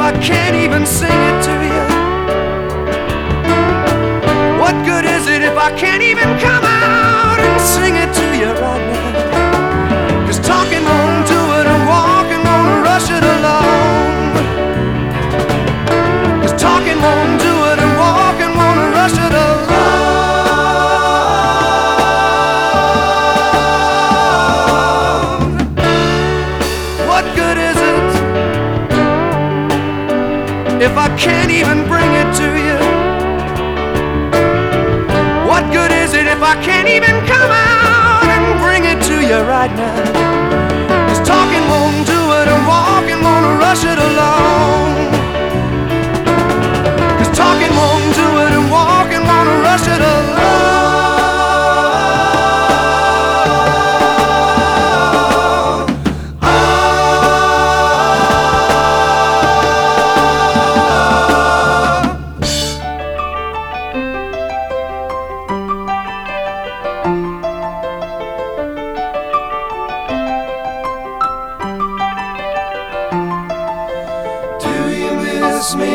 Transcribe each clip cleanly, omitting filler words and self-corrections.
I can't even sing it to you? What good is it if I can't even come out and sing it to you right now? 'Cause talking won't do it and walking won't rush it along. 'Cause talking won't do it and walking won't rush it along. What good is it if I can't even bring it to you? What good is it if I can't even come out and bring it to you right now? 'Cause talking won't do it and walking won't rush it along. 'Cause talking won't do it and walking won't rush it along. Miss me,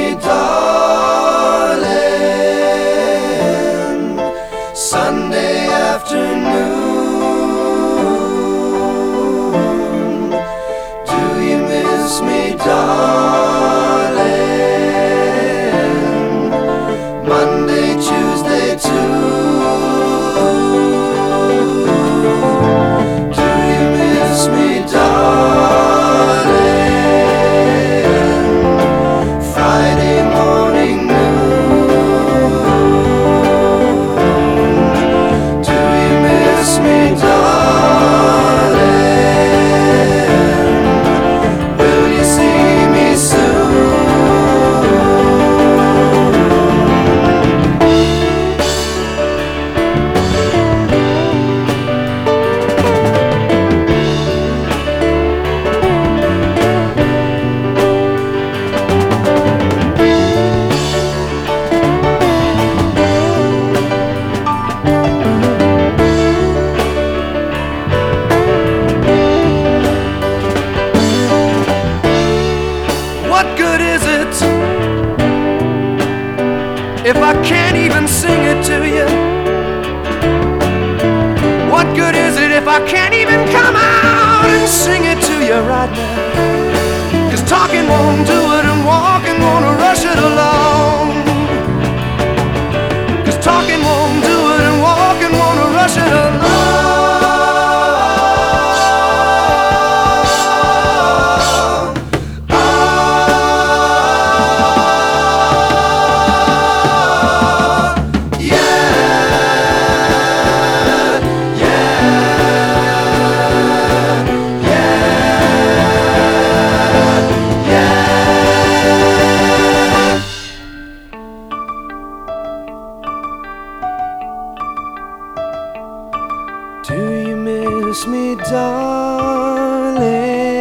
darling, Sunday afternoon. Do you miss me, darling, Monday, Tuesday too? Do you miss me, darling, Friday morning noon? Do you miss me, darling? Will you see me soon? What good is it if I can't even sing it to you? What good is it if I can't even come out and sing it to you right now? 'Cause talking won't do it and walking won't rush it along. 'Cause talking won't do it and walking won't rush it along. Do you miss me, darling?